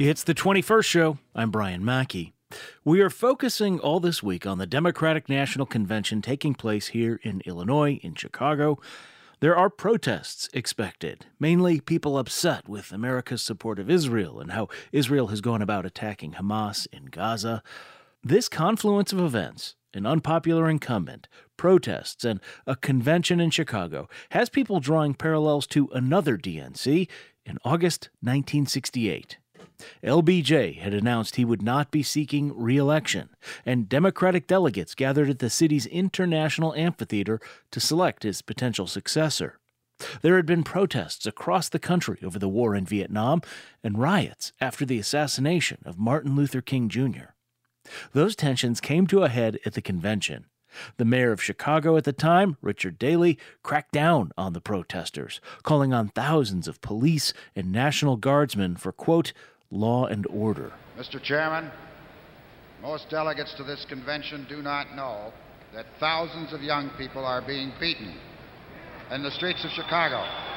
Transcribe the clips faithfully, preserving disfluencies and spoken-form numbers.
It's the twenty-first show. I'm Brian Mackey. We are focusing all this week on the Democratic National Convention taking place here in Illinois, in Chicago. There are protests expected, mainly people upset with America's support of Israel and how Israel has gone about attacking Hamas in Gaza. This confluence of events, an unpopular incumbent, protests, and a convention in Chicago has people drawing parallels to another D N C in August nineteen sixty-eight. L B J had announced he would not be seeking re-election, and Democratic delegates gathered at the city's International Amphitheater to select his potential successor. There had been protests across the country over the war in Vietnam and riots after the assassination of Martin Luther King Junior Those tensions came to a head at the convention. The mayor of Chicago at the time, Richard Daley, cracked down on the protesters, calling on thousands of police and National Guardsmen for, quote, law and order. Mister Chairman, most delegates to this convention do not know that thousands of young people are being beaten in the streets of Chicago.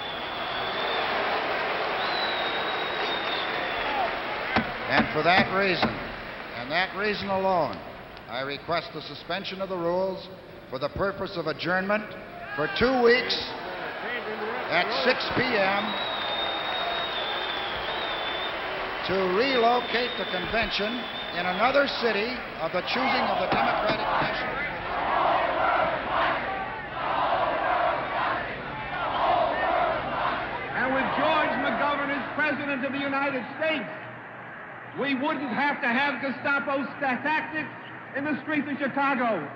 And for that reason, and that reason alone, I request the suspension of the rules for the purpose of adjournment for two weeks at six p.m. to relocate the convention in another city of the choosing of the Democratic National. And with George McGovern as President of the United States, we wouldn't have to have Gestapo sta- tactics in the streets of Chicago.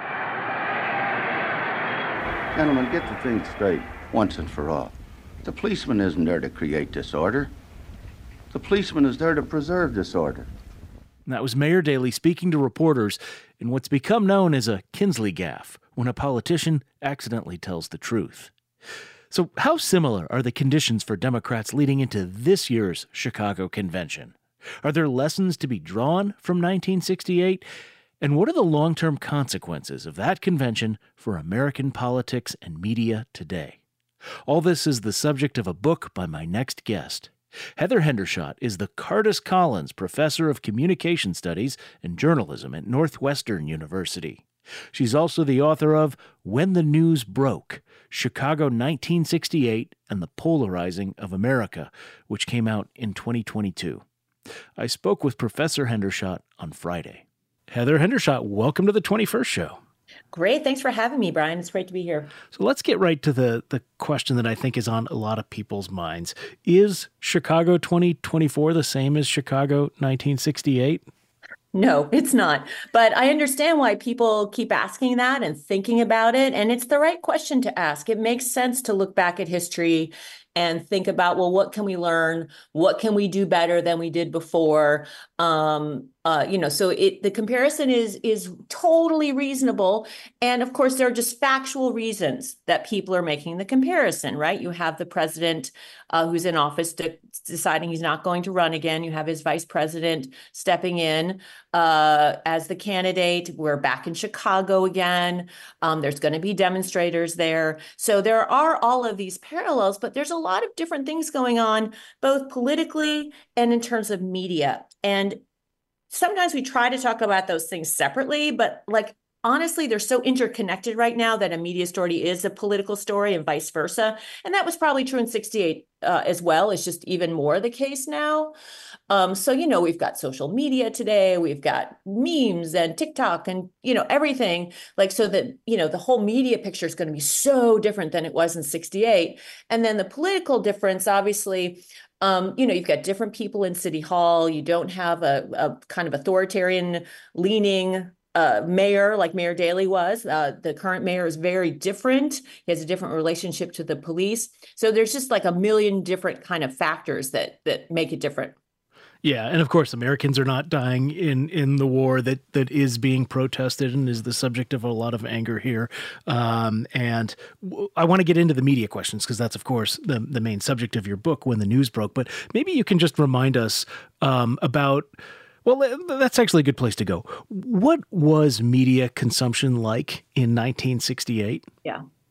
Gentlemen, get the thing straight once and for all. The policeman isn't there to create disorder. The policeman is there to preserve disorder. That was Mayor Daley speaking to reporters in what's become known as a Kinsley gaffe, when a politician accidentally tells the truth. So how similar are the conditions for Democrats leading into this year's Chicago convention? Are there lessons to be drawn from nineteen sixty-eight? And what are the long-term consequences of that convention for American politics and media today? All this is the subject of a book by my next guest. Heather Hendershot is the Cardis Collins Professor of Communication Studies and Journalism at Northwestern University. She's also the author of When the News Broke, Chicago nineteen sixty-eight and the Polarizing of America, which came out in twenty twenty-two. I spoke with Professor Hendershot on Friday. Heather Hendershot, welcome to the twenty-first show. Great. Thanks for having me, Brian. It's great to be here. So let's get right to the, the question that I think is on a lot of people's minds. Is Chicago twenty twenty-four the same as Chicago nineteen sixty-eight? No, it's not. But I understand why people keep asking that and thinking about it. And it's the right question to ask. It makes sense to look back at history and think about, well, what can we learn? What can we do better than we did before? Um, uh, you know, so it the comparison is is totally reasonable. And of course, there are just factual reasons that people are making the comparison, right? You have the president uh, who's in office de- deciding he's not going to run again. You have his vice president stepping in uh, as the candidate. We're back in Chicago again. Um, there's going to be demonstrators there. So there are all of these parallels, but there's a lot of different things going on, both politically and in terms of media. And sometimes we try to talk about those things separately, but like, honestly, they're so interconnected right now that a media story is a political story and vice versa. And that was probably true in sixty-eight uh, as well. It's just even more the case now. Um, so, you know, we've got social media today, we've got memes and TikTok and, you know, everything like so that, you know, the whole media picture is going to be so different than it was in sixty-eight. And then the political difference, obviously, Um, you know, you've got different people in City Hall. You don't have a, a kind of authoritarian leaning uh, mayor like Mayor Daley was. Uh, the current mayor is very different. He has a different relationship to the police. So there's just like a million different kind of factors that that make it different. Yeah, and of course, Americans are not dying in, in the war that, that is being protested and is the subject of a lot of anger here. Um, and w- I want to get into the media questions because that's, of course, the, the main subject of your book, When the News Broke. But maybe you can just remind us um, about, well, that's actually a good place to go. What was media consumption like in nineteen sixty-eight? Yeah.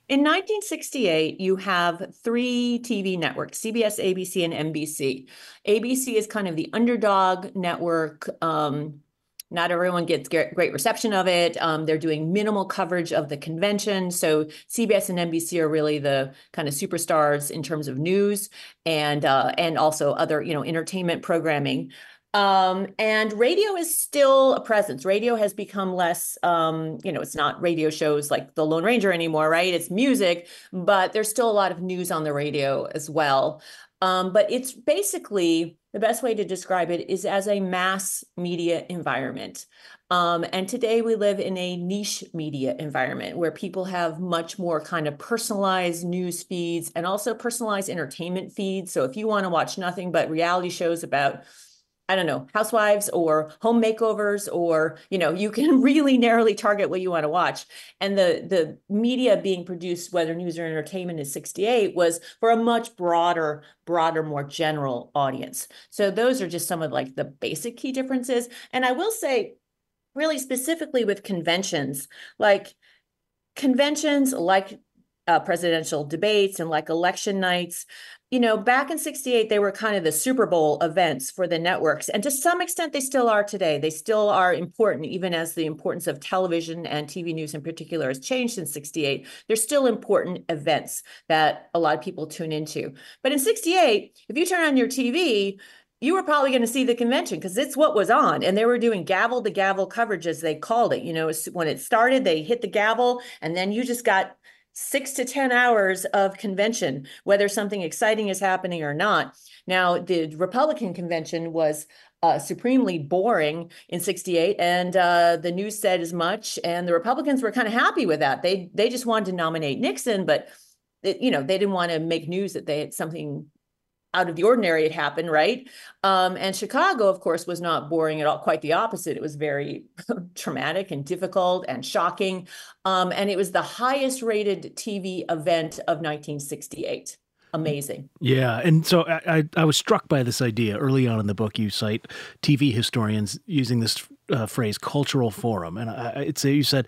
In nineteen sixty-eight, you have three T V networks, C B S, A B C, and N B C. A B C is kind of the underdog network. Um, not everyone gets great reception of it. Um, they're doing minimal coverage of the convention. So C B S and N B C are really the kind of superstars in terms of news and uh, and also other, you know, entertainment programming. Um, and radio is still a presence. Radio has become less, um, you know, it's not radio shows like The Lone Ranger anymore, right? It's music, but there's still a lot of news on the radio as well. Um, but it's basically, the best way to describe it is as a mass media environment. Um, and today we live in a niche media environment where people have much more kind of personalized news feeds and also personalized entertainment feeds. So if you want to watch nothing but reality shows about, I don't know, housewives or home makeovers, or, you know, you can really narrowly target what you want to watch. And the, the media being produced, whether news or entertainment in sixty-eight, was for a much broader, broader, more general audience. So those are just some of like the basic key differences. And I will say, really specifically with conventions, like conventions, like uh, presidential debates and like election nights, you know, back in sixty-eight, they were kind of the Super Bowl events for the networks. And to some extent, they still are today. They still are important, even as the importance of television and T V news in particular has changed since sixty-eight. They're still important events that a lot of people tune into. But in sixty-eight, if you turn on your T V, you were probably going to see the convention because it's what was on. And they were doing gavel to gavel coverage, as they called it. You know, when it started, they hit the gavel, and then you just got six to ten hours of convention, whether something exciting is happening or not. Now, the Republican convention was uh, supremely boring in sixty-eight, and uh, the news said as much. And the Republicans were kind of happy with that. They they just wanted to nominate Nixon, but it, you know, they didn't want to make news that they had something out of the ordinary had happened, right? Um, and Chicago, of course, was not boring at all. Quite the opposite. It was very traumatic and difficult and shocking. Um, and it was the highest rated T V event of nineteen sixty-eight. Amazing. Yeah. And so I, I, I was struck by this idea early on in the book. You cite T V historians using this uh, phrase, cultural forum. And I, it's, you said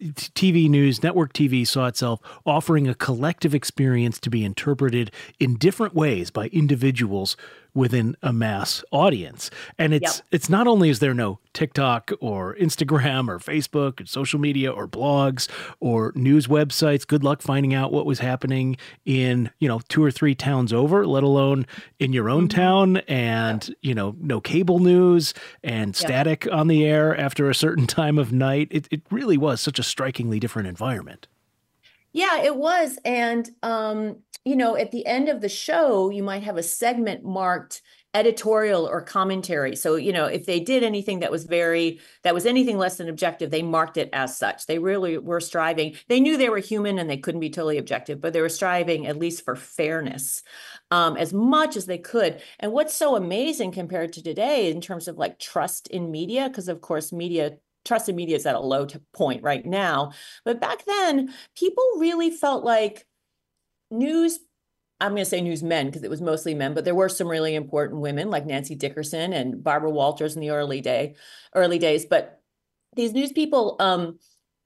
T V news, network T V saw itself offering a collective experience to be interpreted in different ways by individuals within a mass audience. And it's yep. it's not only is there no TikTok or Instagram or Facebook or social media or blogs or news websites, good luck finding out what was happening in, you know, two or three towns over, let alone in your own mm-hmm. town, and, yep. you know, no cable news and static yep. on the air after a certain time of night. It, it really was such a strikingly different environment. Yeah, it was. And, um, you know, at the end of the show, you might have a segment marked editorial or commentary. So, you know, if they did anything that was very, that was anything less than objective, they marked it as such. They really were striving. They knew they were human and they couldn't be totally objective, but they were striving at least for fairness um, as much as they could. And what's so amazing compared to today in terms of like trust in media, because of course, media trust in media is at a low point right now. But back then, people really felt like news, I'm going to say newsmen because it was mostly men, but there were some really important women like Nancy Dickerson and Barbara Walters in the early day, early days. But these news people um,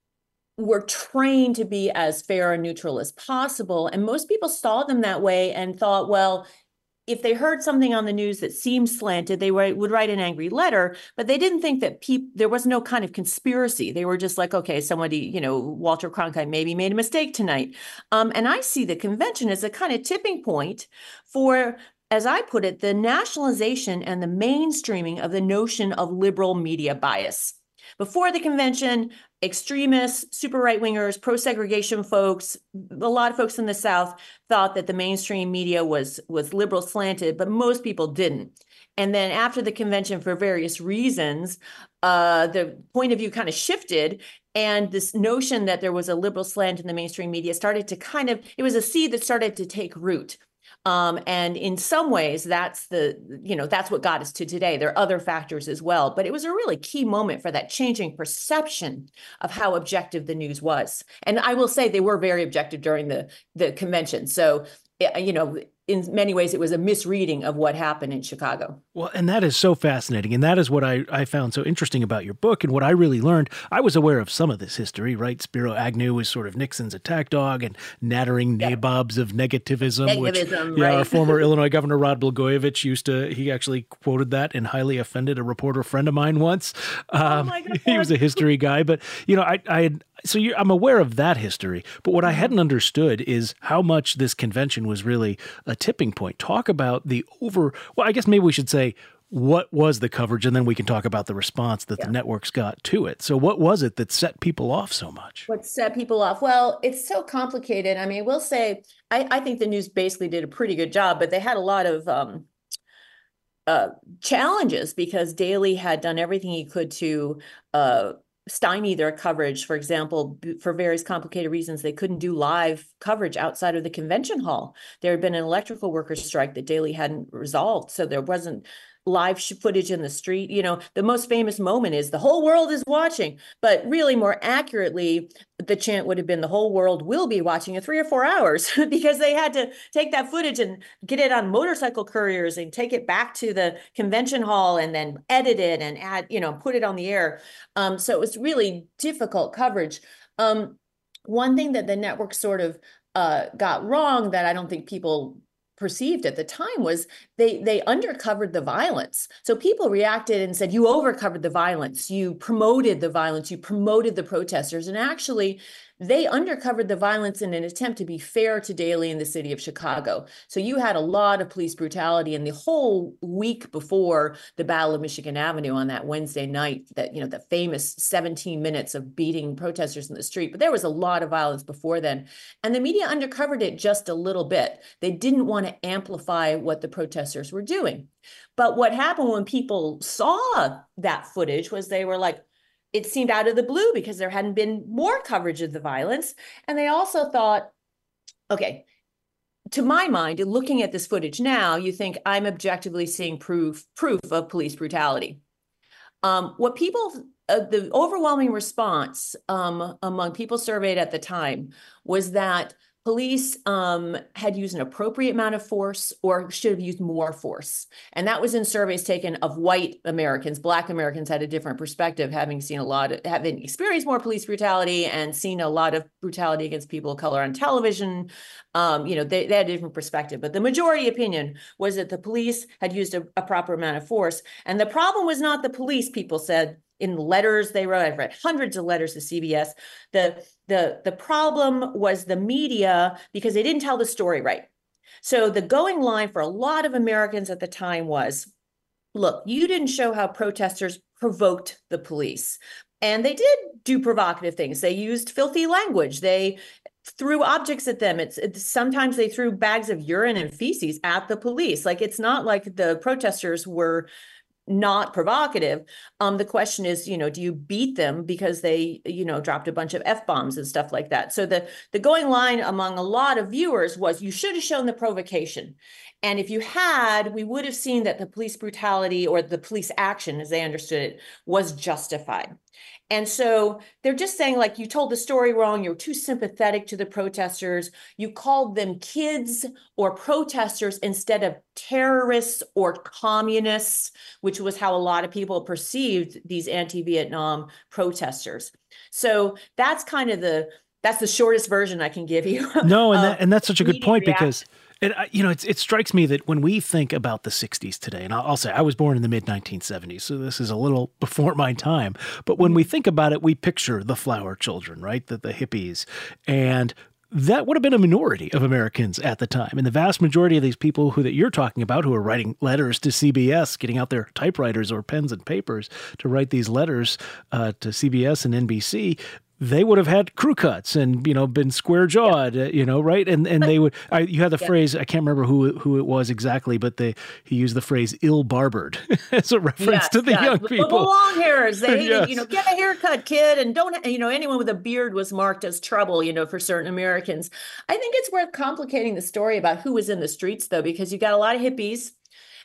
were trained to be as fair and neutral as possible. And most people saw them that way and thought, well, if they heard something on the news that seemed slanted, they were, would write an angry letter, but they didn't think that people, there was no kind of conspiracy. They were just like, okay, somebody, you know, Walter Cronkite maybe made a mistake tonight. Um, and I see the convention as a kind of tipping point for, as I put it, the nationalization and the mainstreaming of the notion of liberal media bias. Before the convention, extremists, super right-wingers, pro-segregation folks, a lot of folks in the South thought that the mainstream media was, was liberal slanted, but most people didn't. And then after the convention, for various reasons, uh, the point of view kind of shifted, and this notion that there was a liberal slant in the mainstream media started to kind of, it was a seed that started to take root. Um, and in some ways, that's the, you know, that's what got us to today. There are other factors as well, but it was a really key moment for that changing perception of how objective the news was. And I will say they were very objective during the, the convention. So, you know, in many ways, it was a misreading of what happened in Chicago. Well, and that is so fascinating. And that is what I, I found so interesting about your book and what I really learned. I was aware of some of this history, right? Spiro Agnew was sort of Nixon's attack dog and nattering yeah. nabobs of negativism, negativism which right. yeah, our former Illinois Governor Rod Blagojevich used to, he actually quoted that and highly offended a reporter friend of mine once. Um, oh my God. He was a history guy, but, you know, I, I had, so you, I'm aware of that history, but what I hadn't understood is how much this convention was really a tipping point. Talk about the over, well, I guess maybe we should say, what was the coverage, and then we can talk about the response that yeah. the networks got to it. So what was it that set people off so much? What set people off? Well, it's so complicated. I mean, we'll say, I, I think the news basically did a pretty good job, but they had a lot of um, uh, challenges because Daley had done everything he could to uh, stymie their coverage. For example, for various complicated reasons, they couldn't do live coverage outside of the convention hall. There had been an electrical workers strike that Daley hadn't resolved, so there wasn't live footage in the street. You know, the most famous moment is the whole world is watching, but really more accurately, the chant would have been the whole world will be watching in three or four hours because they had to take that footage and get it on motorcycle couriers and take it back to the convention hall and then edit it and add, you know, put it on the air. Um, so it was really difficult coverage. Um, one thing that the network sort of uh, got wrong that I don't think people perceived at the time was they they undercovered the violence. So people reacted and said, you overcovered the violence, you promoted the violence, you promoted the protesters. And actually, they undercovered the violence in an attempt to be fair to Daley in the city of Chicago. So you had a lot of police brutality in the whole week before the Battle of Michigan Avenue on that Wednesday night, that, you know, the famous seventeen minutes of beating protesters in the street. But there was a lot of violence before then. And the media undercovered it just a little bit. They didn't want to amplify what the protesters were doing. But what happened when people saw that footage was they were like, it seemed out of the blue because there hadn't been more coverage of the violence. And they also thought, okay, to my mind, looking at this footage now, you think I'm objectively seeing proof, proof of police brutality. Um, what people, uh, the overwhelming response um, among people surveyed at the time was that police um, had used an appropriate amount of force or should have used more force. And that was in surveys taken of white Americans. Black Americans had a different perspective, having seen a lot of, having experienced more police brutality and seen a lot of brutality against people of color on television. Um, you know, they, they had a different perspective. But the majority opinion was that the police had used a, a proper amount of force. And the problem was not the police, people said, in letters they wrote. I've read hundreds of letters to C B S. The, the, the problem was the media because they didn't tell the story right. So the going line for a lot of Americans at the time was, look, you didn't show how protesters provoked the police. And they did do provocative things. They used filthy language. They threw objects at them. It's, it's sometimes they threw bags of urine and feces at the police. Like, it's not like the protesters were not provocative. Um, the question is, you know, do you beat them because they, you know, dropped a bunch of F-bombs and stuff like that? So the, the going line among a lot of viewers was you should have shown the provocation. And if you had, we would have seen that the police brutality or the police action, as they understood it, was justified. And so they're just saying, like, you told the story wrong. You're too sympathetic to the protesters. You called them kids or protesters instead of terrorists or communists, which was how a lot of people perceived these anti-Vietnam protesters. So that's kind of the, that's the shortest version I can give you. No, and that, and that's such a good point reaction. because it, you know, it's, it strikes me that when we think about the sixties today, and I'll, I'll say I was born in the mid nineteen seventies, so this is a little before my time. But when we think about it, we picture the flower children, right? The, the hippies. And that would have been a minority of Americans at the time. And the vast majority of these people who that you're talking about, who are writing letters to C B S, getting out their typewriters or pens and papers to write these letters uh, to C B S and N B C, they would have had crew cuts and, you know, been square jawed, yeah. uh, you know, right. And and they would, I, you had the yeah. phrase, I can't remember who who it was exactly, but they, he used the phrase ill barbered as a reference yes, to the yes. young people. The long hairs, they hated, yes. you know, get a haircut, kid. And don't, you know, anyone with a beard was marked as trouble, you know, for certain Americans. I think it's worth complicating the story about who was in the streets, though, because you got a lot of hippies.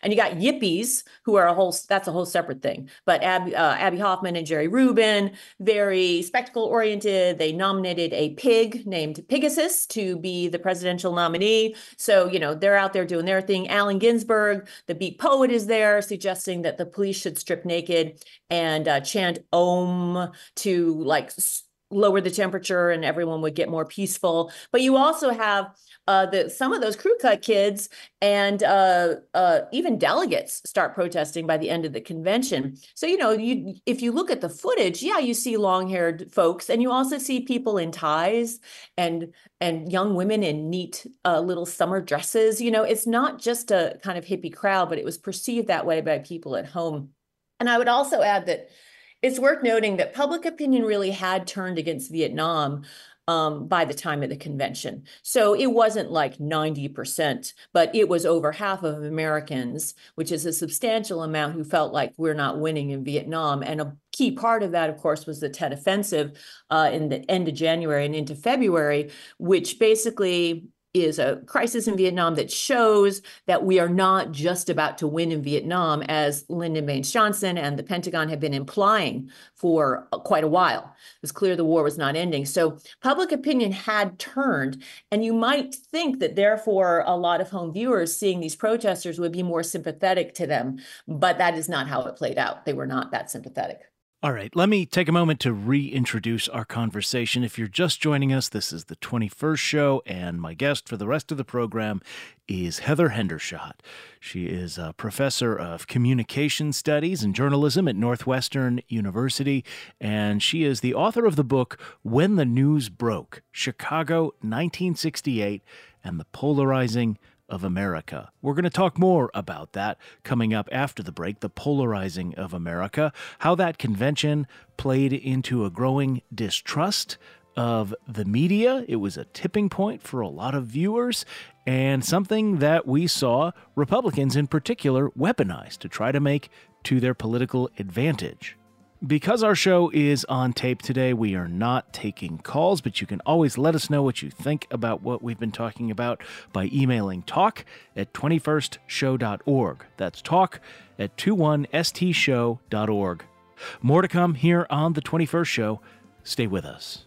And you got yippies who are a whole, that's a whole separate thing. But Ab, uh, Abby Hoffman and Jerry Rubin, very spectacle oriented. They nominated a pig named Pegasus to be the presidential nominee. So, you know, they're out there doing their thing. Allen Ginsberg, the beat poet, is there suggesting that the police should strip naked and uh, chant Om to like lower the temperature and everyone would get more peaceful. But you also have uh, the some of those crew cut kids and uh, uh, even delegates start protesting by the end of the convention. So, you know, you if you look at the footage, yeah, you see long-haired folks, and you also see people in ties and and young women in neat uh, little summer dresses. You know, it's not just a kind of hippie crowd, but it was perceived that way by people at home. And I would also add that it's worth noting that public opinion really had turned against Vietnam um, by the time of the convention. So it wasn't like ninety percent, but it was over half of Americans, which is a substantial amount, who felt like we're not winning in Vietnam. And a key part of that, of course, was the Tet Offensive uh, in the end of January and into February, which basically is a crisis in Vietnam that shows that we are not just about to win in Vietnam, as Lyndon Baines Johnson and the Pentagon have been implying for quite a while. It was clear the war was not ending. So public opinion had turned, and you might think that therefore a lot of home viewers seeing these protesters would be more sympathetic to them, but that is not how it played out. They were not that sympathetic. All right, let me take a moment to reintroduce our conversation. If you're just joining us, this is the twenty-first show, and my guest for the rest of the program is Heather Hendershot. She is a professor of communication studies and journalism at Northwestern University, and she is the author of the book When the News Broke, Chicago, nineteen sixty-eight, and the Polarizing of America. We're going to talk more about that coming up after the break, the polarizing of America, how that convention played into a growing distrust of the media. It was a tipping point for a lot of viewers, and something that we saw Republicans in particular weaponize to try to make to their political advantage. Because our show is on tape today, we are not taking calls, but you can always let us know what you think about what we've been talking about by emailing talk at twenty-first show dot org. That's talk at twenty-one s t show dot org. More to come here on the twenty-first Show. Stay with us.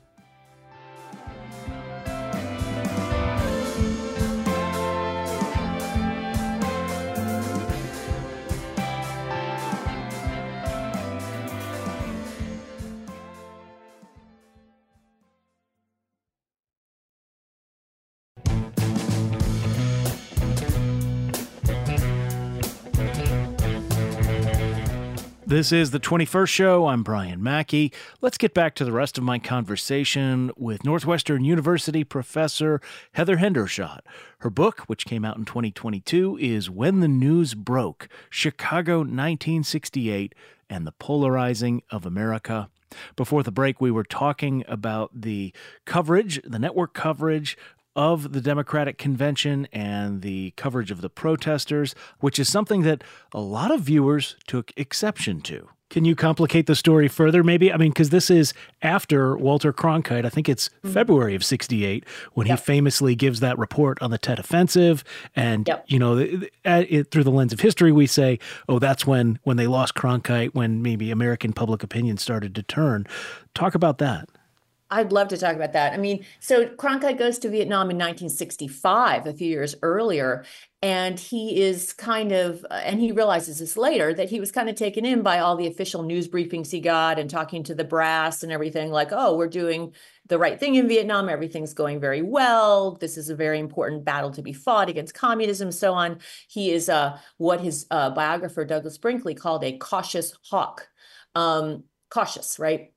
This is the twenty-first Show. I'm Brian Mackey. Let's get back to the rest of my conversation with Northwestern University professor Heather Hendershot. Her book, which came out in twenty twenty-two, is When the News Broke, Chicago, nineteen sixty-eight, and the Polarizing of America. Before the break, we were talking about the coverage, the network coverage of the Democratic Convention and the coverage of the protesters, which is something that a lot of viewers took exception to. Can you complicate the story further, maybe? I mean, because this is after Walter Cronkite. I think it's mm-hmm. February of sixty-eight when yep. he famously gives that report on the Tet Offensive. And, yep. you know, it, it, through the lens of history, we say, oh, that's when, when they lost Cronkite, when maybe American public opinion started to turn. Talk about that. I'd love to talk about that. I mean, so Cronkite goes to Vietnam in nineteen sixty-five, a few years earlier, and he is kind of, and he realizes this later, that he was kind of taken in by all the official news briefings he got and talking to the brass and everything, like, oh, we're doing the right thing in Vietnam. Everything's going very well. This is a very important battle to be fought against communism, so on. He is uh, what his uh, biographer, Douglas Brinkley, called a cautious hawk. Um, cautious, right?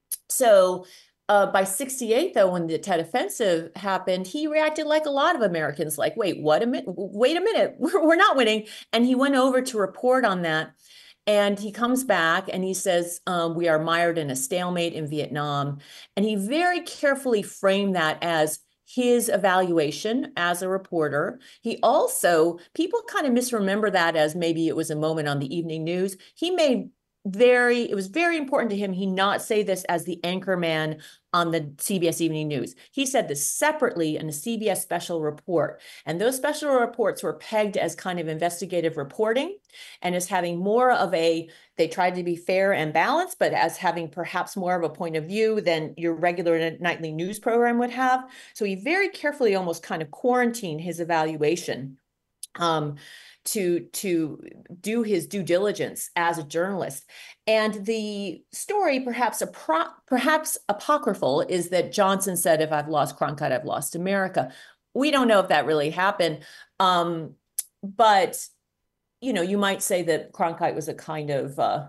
So Uh, by sixty-eight, though, when the Tet Offensive happened, he reacted like a lot of Americans, like, wait, what a minute, wait a minute, we're, we're not winning. And he went over to report on that. And he comes back and he says, um, we are mired in a stalemate in Vietnam. And he very carefully framed that as his evaluation as a reporter. He also, people kind of misremember that as maybe it was a moment on the evening news. He made very, it was very important to him he not say this as the anchor man on the C B S Evening News. He said this separately in a C B S special report. And those special reports were pegged as kind of investigative reporting and as having more of a, they tried to be fair and balanced, but as having perhaps more of a point of view than your regular nightly news program would have. So he very carefully almost kind of quarantined his evaluation. Um, to to do his due diligence as a journalist. And the story, perhaps a pro, perhaps apocryphal, is that Johnson said, if I've lost Cronkite, I've lost America. We don't know if that really happened. Um, but, you know, you might say that Cronkite was a kind of uh,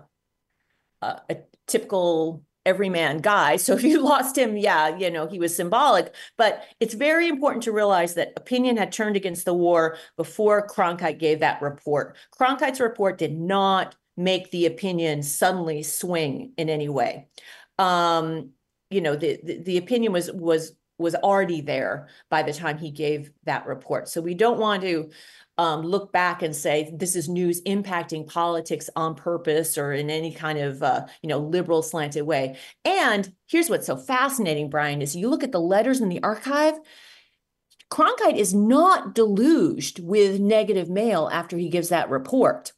a, a typical everyman guy. So if you lost him, yeah, you know, he was symbolic. But it's very important to realize that opinion had turned against the war before Cronkite gave that report. Cronkite's report did not make the opinion suddenly swing in any way. Um, you know, the, the, the opinion was was was already there by the time he gave that report. So we don't want to Um, look back and say this is news impacting politics on purpose or in any kind of uh, you know, liberal slanted way. And here's what's so fascinating, Brian, is you look at the letters in the archive. Cronkite is not deluged with negative mail after he gives that report.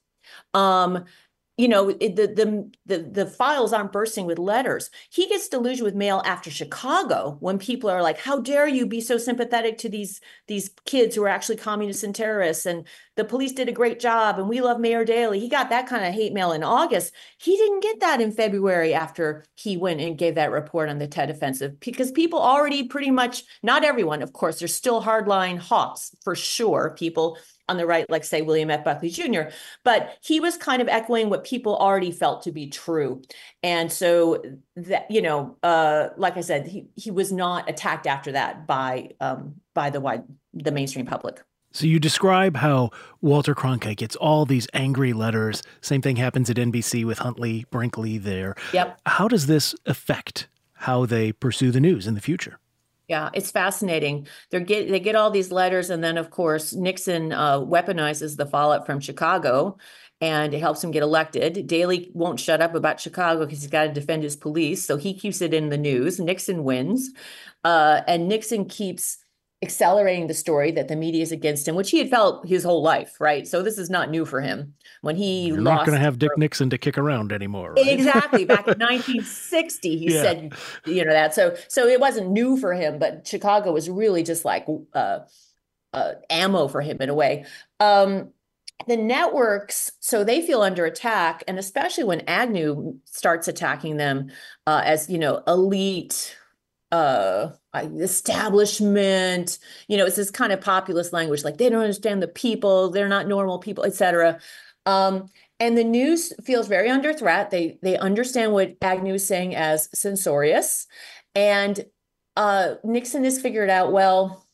Um, you know, it, the, the the the files aren't bursting with letters. He gets deluged with mail after Chicago when people are like, how dare you be so sympathetic to these these kids who are actually communists and terrorists, and the police did a great job and we love Mayor Daley. He got that kind of hate mail in August. He didn't get that in February after he went and gave that report on the Tet Offensive, because people already pretty much, not everyone, of course, there's still hardline hawks for sure, people on the right, like say William F. Buckley Junior, but he was kind of echoing what people already felt to be true. And so that, you know, uh, like I said, he, he was not attacked after that by, um, by the wide, the mainstream public. So you describe how Walter Cronkite gets all these angry letters. Same thing happens at N B C with Huntley Brinkley there. Yep. How does this affect how they pursue the news in the future? Yeah, it's fascinating. They get they get all these letters, and then of course Nixon uh, weaponizes the fallout from Chicago, and it helps him get elected. Daley won't shut up about Chicago because he's got to defend his police, so he keeps it in the news. Nixon wins, uh, and Nixon keeps accelerating the story that the media is against him, which he had felt his whole life, right? So this is not new for him. When he You're lost, not going to have Dick Nixon to kick around anymore, right? Exactly. Back in nineteen sixty, he Yeah. said, you know, that. So, so it wasn't new for him, but Chicago was really just like uh, uh, ammo for him in a way. Um, the networks, so they feel under attack, and especially when Agnew starts attacking them uh, as, you know, elite uh establishment, you know, it's this kind of populist language, like they don't understand the people, they're not normal people, et cetera. Um, and the news feels very under threat. They they understand what Agnew is saying as censorious. And uh, Nixon has figured out, well,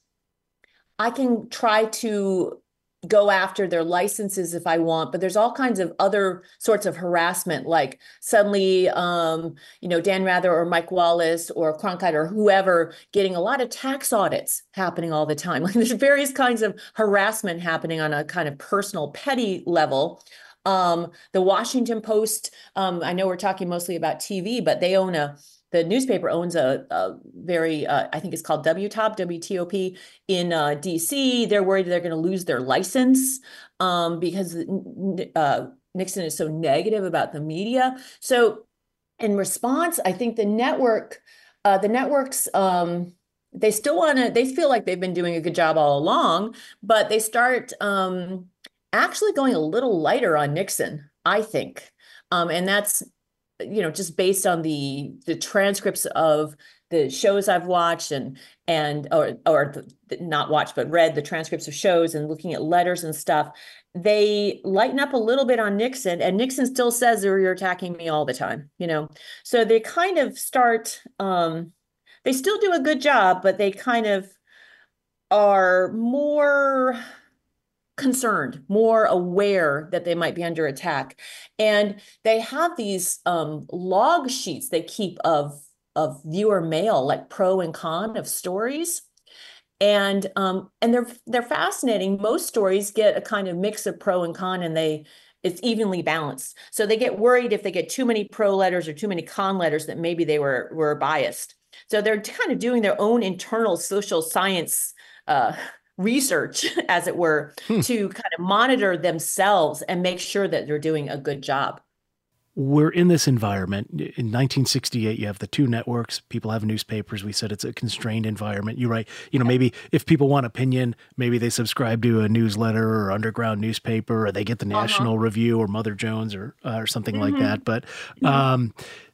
I can try to go after their licenses if I want, but there's all kinds of other sorts of harassment, like suddenly, um, you know, Dan Rather or Mike Wallace or Cronkite or whoever getting a lot of tax audits happening all the time. Like there's various kinds of harassment happening on a kind of personal, petty level. Um, the Washington Post, um, I know we're talking mostly about T V, but they own a The newspaper owns a, a very, uh, I think it's called W T O P, W T O P in uh, D C. They're worried they're going to lose their license um, because uh, Nixon is so negative about the media. So in response, I think the network, uh, the networks, um, they still want to, they feel like they've been doing a good job all along, but they start um, actually going a little lighter on Nixon, I think. Um, and that's, you know, just based on the the transcripts of the shows I've watched and and or or the, not watched but read the transcripts of shows and looking at letters and stuff, they lighten up a little bit on Nixon, and Nixon still says you're attacking me all the time, you know. So they kind of start. Um, they still do a good job, but they kind of are more concerned, more aware that they might be under attack. And they have these um, log sheets they keep of, of viewer mail, like pro and con of stories. And um, and they're they're fascinating. Most stories get a kind of mix of pro and con, and they it's evenly balanced. So they get worried if they get too many pro letters or too many con letters that maybe they were were biased. So they're kind of doing their own internal social science uh, research, as it were, hmm. to kind of monitor themselves and make sure that they're doing a good job. We're in this environment. In nineteen sixty-eight, you have the two networks. People have newspapers. We said it's a constrained environment. You're right. You know, maybe if people want opinion, maybe they subscribe to a newsletter or underground newspaper, or they get the National uh-huh. Review or Mother Jones or uh, or something mm-hmm. like that. But um,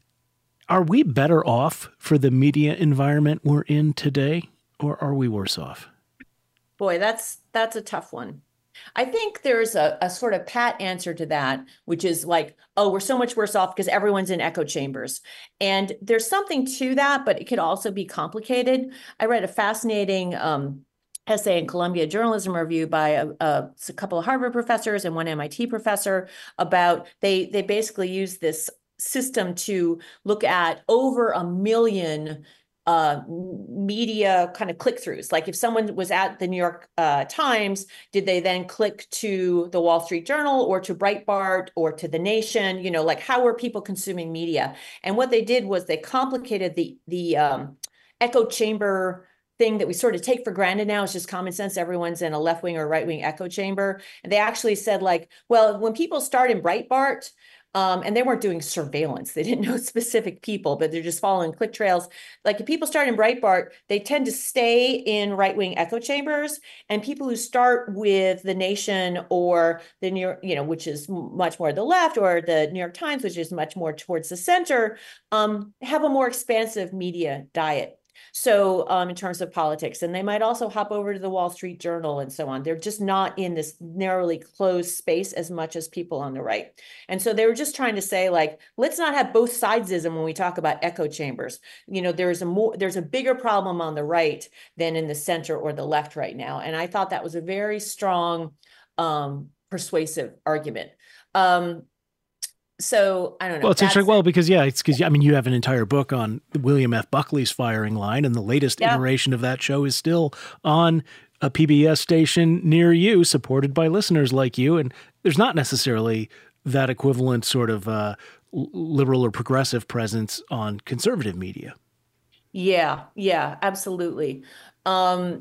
are we better off for the media environment we're in today, or are we worse off? Boy, that's that's a tough one. I think there's a, a sort of pat answer to that, which is like, oh, we're so much worse off because everyone's in echo chambers. And there's something to that, but it could also be complicated. I read a fascinating um, essay in Columbia Journalism Review by a, a, a couple of Harvard professors and one M I T professor about, they, they basically use this system to look at over a million Uh, media kind of click-throughs. Like if someone was at the New York uh, Times, did they then click to the Wall Street Journal or to Breitbart or to The Nation? You know, like how were people consuming media? And what they did was they complicated the the um, echo chamber thing that we sort of take for granted now. It's just common sense. Everyone's in a left-wing or right-wing echo chamber. And they actually said like, well, when people start in Breitbart, Um, and they weren't doing surveillance. They didn't know specific people, but they're just following click trails. Like if people start in Breitbart, they tend to stay in right-wing echo chambers. And people who start with The Nation or the New York, you know, which is much more the left, or the New York Times, which is much more towards the center, um, have a more expansive media diet. So um, in terms of politics, and they might also hop over to the Wall Street Journal and so on. They're just not in this narrowly closed space as much as people on the right. And so they were just trying to say, like, let's not have both sidesism when we talk about echo chambers. You know, there's a more, there's a bigger problem on the right than in the center or the left right now. And I thought that was a very strong, um, persuasive argument. Um, So I don't know. Well, it's interesting. Well, because yeah, it's because I mean, you have an entire book on William F. Buckley's firing line, and the latest yeah. iteration of that show is still on a P B S station near you, supported by listeners like you. And there's not necessarily that equivalent sort of uh, liberal or progressive presence on conservative media. Yeah, yeah, absolutely. Um,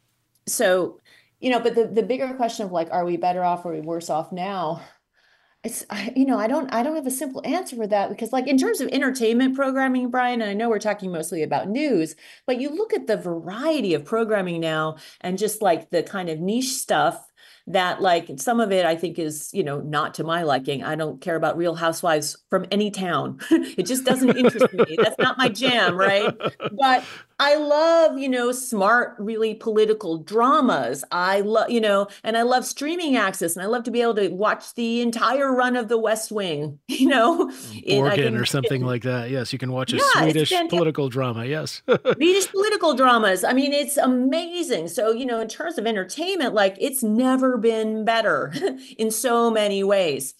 so, you know, but the the bigger question of like, are we better off or are we worse off now? It's, you know, I don't, I don't have a simple answer for that because like in terms of entertainment programming, Brian, and I know we're talking mostly about news, but you look at the variety of programming now and just like the kind of niche stuff that like some of it I think is, you know, not to my liking. I don't care about Real Housewives from any town. It just doesn't interest me. That's not my jam, right? But I love, you know, smart, really political dramas. I love, you know, and I love streaming access, and I love to be able to watch the entire run of The West Wing, you know. Organ or something like that. Yes, you can watch a yeah, Swedish political drama. Yes. Swedish political dramas. I mean, it's amazing. So, you know, in terms of entertainment, like it's never been better in so many ways.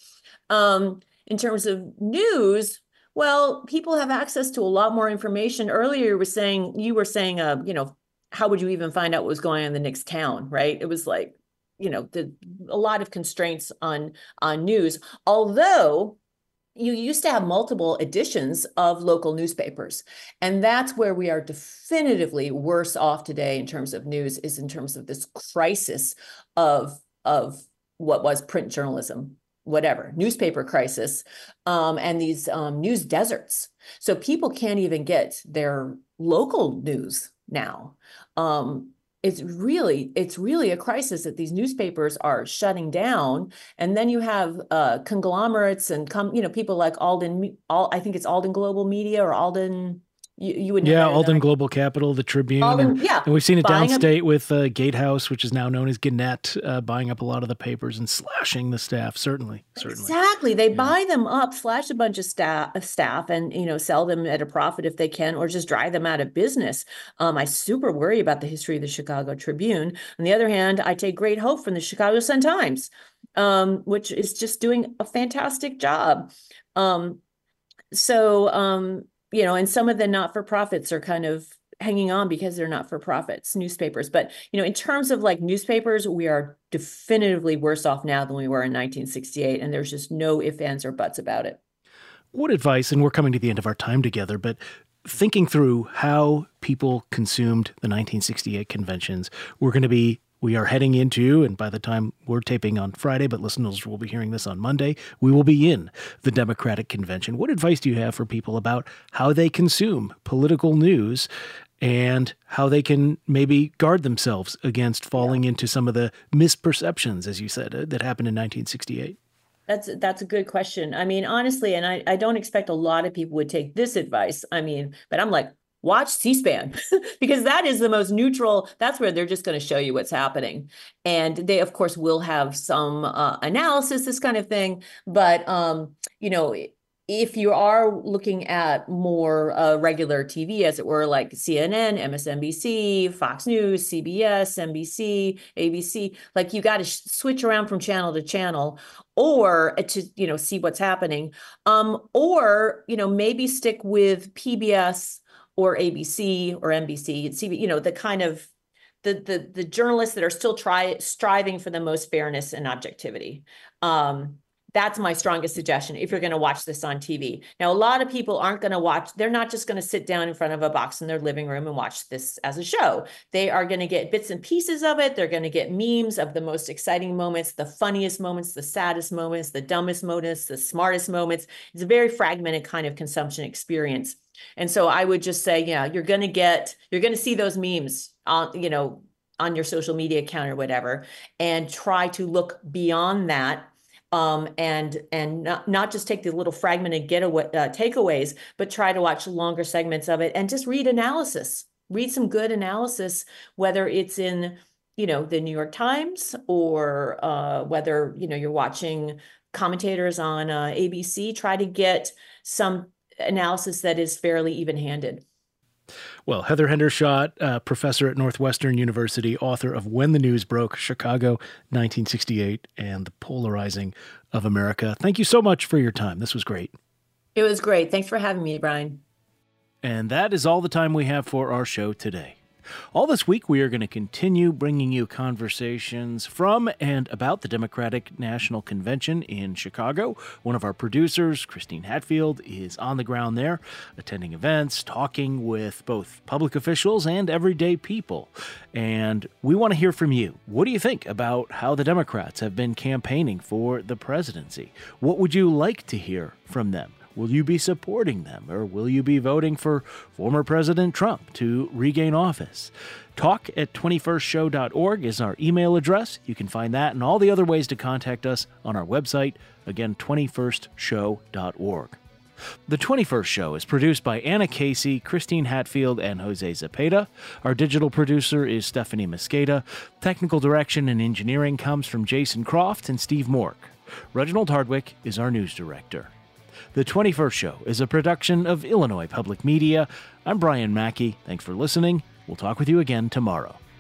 Um, in terms of news, well, people have access to a lot more information. Earlier, you were saying, you were saying, uh, you know, how would you even find out what was going on in the next town, right? It was like, you know, the, a lot of constraints on, on news, although you used to have multiple editions of local newspapers. And that's where we are definitively worse off today in terms of news, is in terms of this crisis of, of what was print journalism, whatever, newspaper crisis, um, and these um, news deserts. So people can't even get their local news now. Um, it's really, it's really a crisis that these newspapers are shutting down. And then you have uh, conglomerates and come, you know, people like Alden, all I think it's Alden Global Media or Alden. You, you would know yeah, Alden Global Capital, the Tribune, Alden, and, yeah, and we've seen it downstate up, with uh, Gatehouse, which is now known as Gannett, uh, buying up a lot of the papers and slashing the staff. Certainly, certainly, exactly. They yeah. buy them up, slash a bunch of staff, staff, and you know sell them at a profit if they can, or just drive them out of business. Um, I super worry about the history of the Chicago Tribune. On the other hand, I take great hope from the Chicago Sun-Times, um, which is just doing a fantastic job. Um, so. Um, You know, and some of the not-for-profits are kind of hanging on because they're not for profits, newspapers. But, you know, in terms of like newspapers, we are definitively worse off now than we were in nineteen sixty-eight. And there's just no ifs, ands, or buts about it. What advice, and we're coming to the end of our time together, but thinking through how people consumed the nineteen sixty-eight conventions, we're going to be, we are heading into, and by the time we're taping on Friday, but listeners will be hearing this on Monday, we will be in the Democratic Convention. What advice do you have for people about how they consume political news and how they can maybe guard themselves against falling into some of the misperceptions, as you said, uh, that happened in nineteen sixty-eight? That's that's a good question. I mean, honestly, and I, I don't expect a lot of people would take this advice. I mean, but I'm like, watch C-SPAN because that is the most neutral. That's where they're just going to show you what's happening. And they, of course, will have some uh, analysis, this kind of thing. But, um, you know, if you are looking at more uh, regular T V, as it were, like C N N, M S N B C, Fox News, C B S, N B C, A B C, like you got to sh- switch around from channel to channel or to, you know, see what's happening. Um, or, you know, maybe stick with P B S or A B C or N B C, and see, you know, the kind of the the the journalists that are still try striving for the most fairness and objectivity. Um, That's my strongest suggestion if you're going to watch this on T V. Now, a lot of people aren't going to watch. They're not just going to sit down in front of a box in their living room and watch this as a show. They are going to get bits and pieces of it. They're going to get memes of the most exciting moments, the funniest moments, the saddest moments, the dumbest moments, the smartest moments. It's a very fragmented kind of consumption experience. And so I would just say, yeah, you're going to get, you're going to see those memes on, you know, on your social media account or whatever, and try to look beyond that. Um, and and not, not just take the little fragmented getaway uh, takeaways, but try to watch longer segments of it and just read analysis. Read some good analysis, whether it's in, you know, the New York Times or uh, whether, you know, you're watching commentators on uh, A B C. Try to get some analysis that is fairly even-handed. Well, Heather Hendershot, uh, professor at Northwestern University, author of When the News Broke, Chicago, nineteen sixty-eight, and the Polarizing of America. Thank you so much for your time. This was great. It was great. Thanks for having me, Brian. And that is all the time we have for our show today. All this week, we are going to continue bringing you conversations from and about the Democratic National Convention in Chicago. One of our producers, Christine Hatfield, is on the ground there, attending events, talking with both public officials and everyday people. And we want to hear from you. What do you think about how the Democrats have been campaigning for the presidency? What would you like to hear from them? Will you be supporting them, or will you be voting for former President Trump to regain office? Talk at twenty-first show dot org is our email address. You can find that and all the other ways to contact us on our website, again, twenty-first show dot org. The twenty-first Show is produced by Anna Casey, Christine Hatfield, and Jose Zepeda. Our digital producer is Stephanie Mosqueda. Technical direction and engineering comes from Jason Croft and Steve Mork. Reginald Hardwick is our news director. The twenty-first Show is a production of Illinois Public Media. I'm Brian Mackey. Thanks for listening. We'll talk with you again tomorrow.